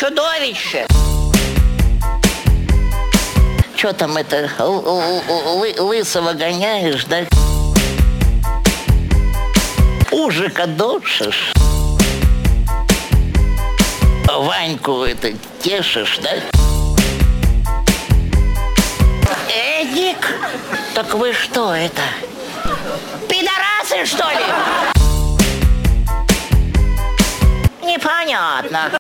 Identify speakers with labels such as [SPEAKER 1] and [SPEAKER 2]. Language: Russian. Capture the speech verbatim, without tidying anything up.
[SPEAKER 1] чудовище. Что там это, лы лысого гоняешь, да? Ужика душишь? Ваньку это тешишь, да? Эдик, так вы что это? Пидорасы, что ли? Непонятно.